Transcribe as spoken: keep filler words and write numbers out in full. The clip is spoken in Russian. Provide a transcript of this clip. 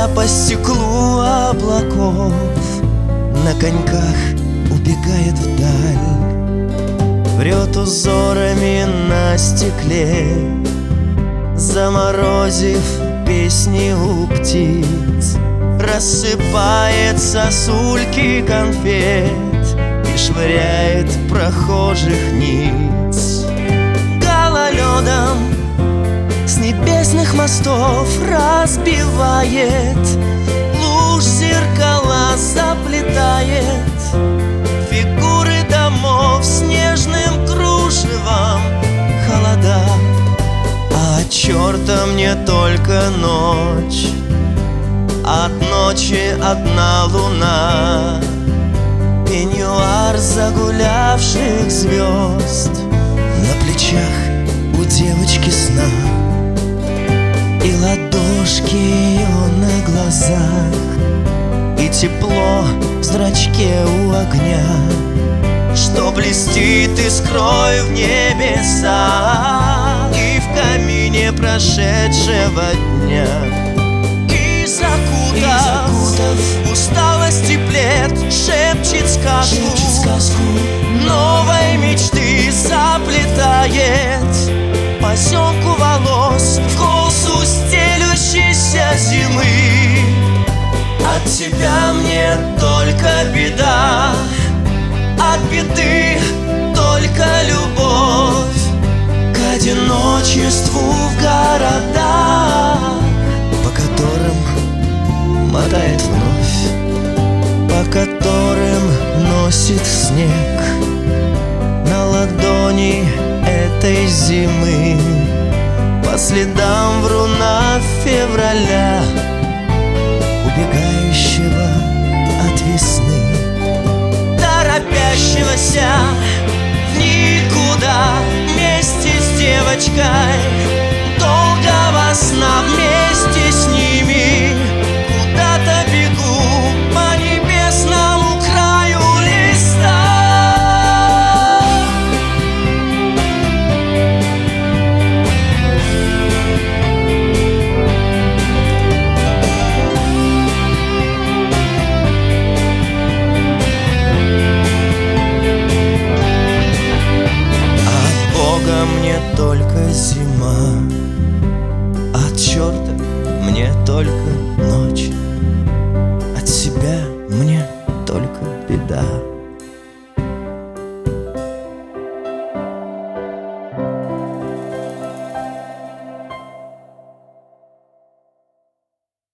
Судьба по стеклу облаков на коньках убегает вдаль, врет узорами на стекле, заморозив песни у птиц. Рассыпает сосульки конфет и швыряет прохожих ниц. Гололедом с небесных мостов разбивает, луж зеркала заплетает, фигуры домов снежным кружевом холода. А от черта мне только ночь, от ночи одна луна, пеньюар загулявших звезд на плечах у девочки сна, и ладошки ее на глазах, и тепло в зрачке у огня, что блестит искрой в небесах и в камине прошедшего дня. И закутав, и закутав усталости плед, шепчет сказку, шепчет сказку новой мечты заплетает поземку волос в косу стелющейся зимы. От тебя мне только беда, от беды только любовь к одиночеству в городах, по которым мотает вновь, по которым носит снег на ладони этой зимы, по следам вруна февраля, убегающего от весны, торопящегося в никуда вместе с девочкой, долгого сна вместе с ними. Куда-то бегу по небесному краю листа. Мне только зима, от черта мне только ночь.